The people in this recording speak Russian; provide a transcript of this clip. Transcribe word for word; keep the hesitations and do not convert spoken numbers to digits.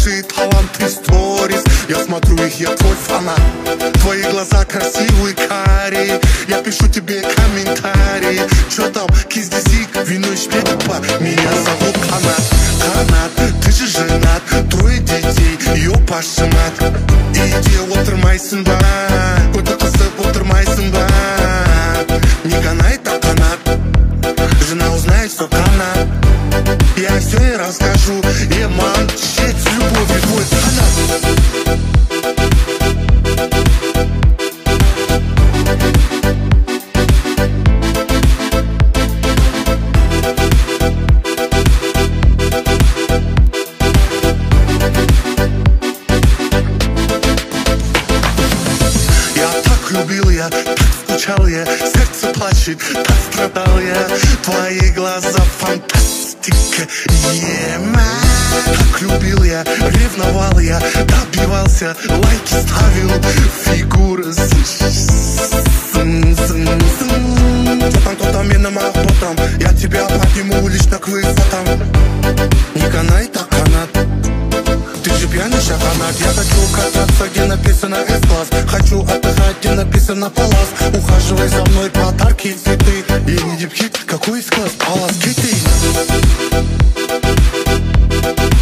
большие таланты сторис. Я смотрю их, я твой фанат. Твои глаза красивые, карие. Я пишу тебе комментарии. Чё там, киздесик, вино и шпетпа. Меня зовут Канат. Канат, ты же женат. Трое детей, ёпашы мат. Иди отырмайсың ба, көті қысып отырмайсың ба. Не канай, так канат. Жена узнает, что канат. Я все ей расскажу. И мам, честь с любовью твой канат. Любил я, так скучал я, сердце плачет, так страдал я. Твои глаза фантастика, yeah, так любил я, ревновал я, добивался, лайки ставил, фигура там кто там мином охотом, я тебя подниму лично к высотам. Не канай, так канат. Ты же пьяный шаханат. Я хочу кататься, где написано С-класс. Хочу отдыхать, где написано Палас. Ухаживай за мной, подарки и цветы. И не дипхит, какой из класс? Палас, киты.